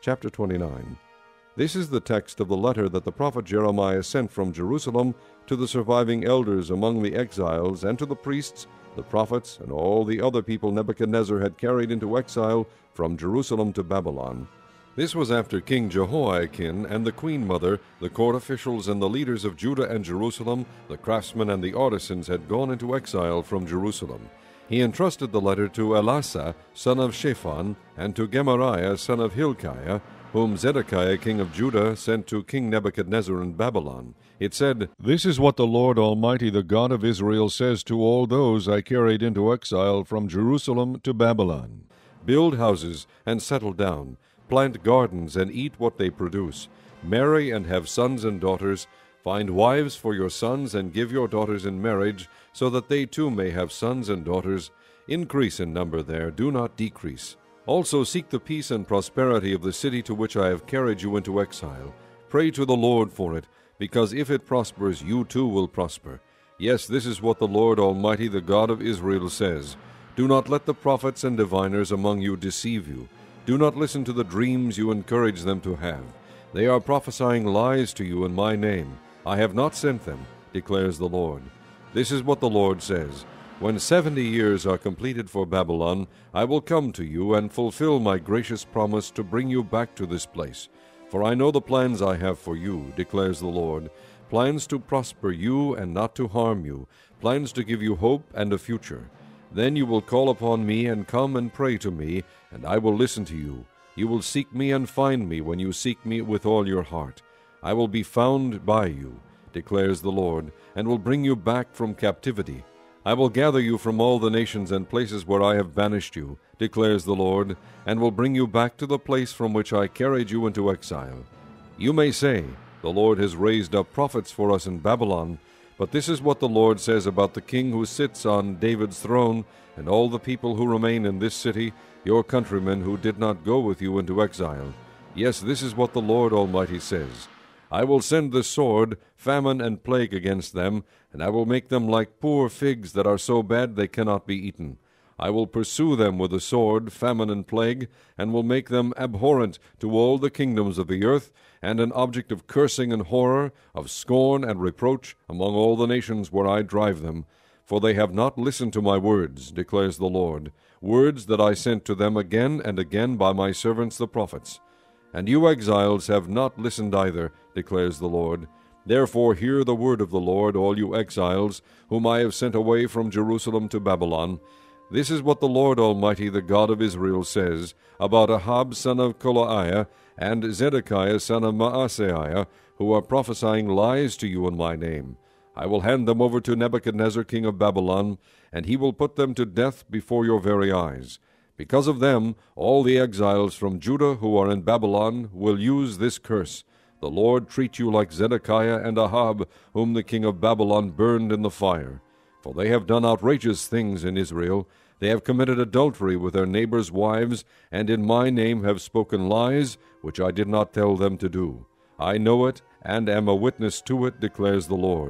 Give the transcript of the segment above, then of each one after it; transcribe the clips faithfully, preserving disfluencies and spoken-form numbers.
chapter twenty-nine. This is the text of the letter that the prophet Jeremiah sent from Jerusalem to the surviving elders among the exiles, and to the priests, the prophets, and all the other people Nebuchadnezzar had carried into exile from Jerusalem to Babylon. This was after King Jehoiakim and the queen mother, the court officials, and the leaders of Judah and Jerusalem, the craftsmen and the artisans, had gone into exile from Jerusalem. He entrusted the letter to Elasah, son of Shaphan, and to Gemariah, son of Hilkiah, whom Zedekiah king of Judah sent to King Nebuchadnezzar in Babylon. It said, "This is what the Lord Almighty, the God of Israel, says to all those I carried into exile from Jerusalem to Babylon. Build houses and settle down, plant gardens and eat what they produce, marry and have sons and daughters, find wives for your sons and give your daughters in marriage, so that they too may have sons and daughters. Increase in number there, do not decrease. Also seek the peace and prosperity of the city to which I have carried you into exile. Pray to the Lord for it, because if it prospers, you too will prosper. Yes, this is what the Lord Almighty, the God of Israel, says. Do not let the prophets and diviners among you deceive you. Do not listen to the dreams you encourage them to have. They are prophesying lies to you in my name. I have not sent them, declares the Lord. This is what the Lord says. When seventy years are completed for Babylon, I will come to you and fulfill my gracious promise to bring you back to this place. For I know the plans I have for you, declares the Lord, plans to prosper you and not to harm you, plans to give you hope and a future. Then you will call upon me and come and pray to me, and I will listen to you. You will seek me and find me when you seek me with all your heart. I will be found by you, declares the Lord, and will bring you back from captivity. I will gather you from all the nations and places where I have banished you, declares the Lord, and will bring you back to the place from which I carried you into exile. You may say, the Lord has raised up prophets for us in Babylon, but this is what the Lord says about the king who sits on David's throne, and all the people who remain in this city, your countrymen who did not go with you into exile. Yes, this is what the Lord Almighty says. I will send the sword, famine, and plague against them, and I will make them like poor figs that are so bad they cannot be eaten. I will pursue them with the sword, famine, and plague, and will make them abhorrent to all the kingdoms of the earth, and an object of cursing and horror, of scorn and reproach among all the nations where I drive them. For they have not listened to my words, declares the Lord, words that I sent to them again and again by my servants the prophets. And you exiles have not listened either, declares the Lord. Therefore hear the word of the Lord, all you exiles, whom I have sent away from Jerusalem to Babylon. This is what the Lord Almighty, the God of Israel, says about Ahab son of Kolaiah and Zedekiah son of Maaseiah, who are prophesying lies to you in my name. I will hand them over to Nebuchadnezzar king of Babylon, and he will put them to death before your very eyes. Because of them, all the exiles from Judah who are in Babylon will use this curse. The Lord treat you like Zedekiah and Ahab, whom the king of Babylon burned in the fire. For they have done outrageous things in Israel. They have committed adultery with their neighbors' wives, and in my name have spoken lies, which I did not tell them to do. I know it, and am a witness to it, declares the Lord.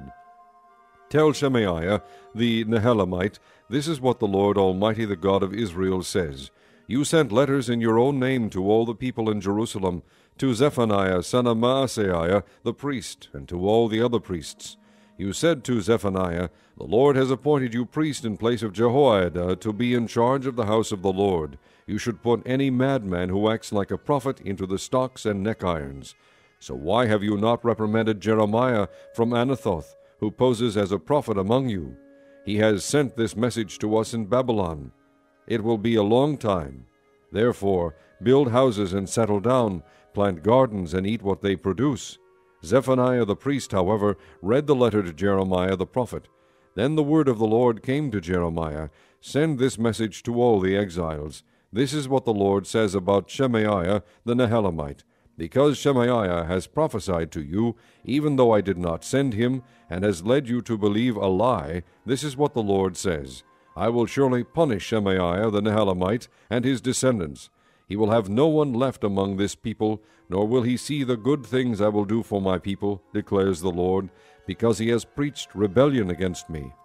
Tell Shemaiah the Nehelamite, this is what the Lord Almighty, the God of Israel, says. You sent letters in your own name to all the people in Jerusalem, to Zephaniah son of Maaseiah the priest, and to all the other priests. You said to Zephaniah, the Lord has appointed you priest in place of Jehoiada to be in charge of the house of the Lord. You should put any madman who acts like a prophet into the stocks and neck irons. So why have you not reprimanded Jeremiah from Anathoth, who poses as a prophet among you? He has sent this message to us in Babylon. It will be a long time. Therefore, build houses and settle down, plant gardens and eat what they produce. Zephaniah the priest, however, read the letter to Jeremiah the prophet. Then the word of the Lord came to Jeremiah, Send this message to all the exiles. This is what the Lord says about Shemaiah the Nehelamite. Because Shemaiah has prophesied to you, even though I did not send him, and has led you to believe a lie, this is what the Lord says. I will surely punish Shemaiah the Nehelamite and his descendants. He will have no one left among this people, nor will he see the good things I will do for my people, declares the Lord, because he has preached rebellion against me.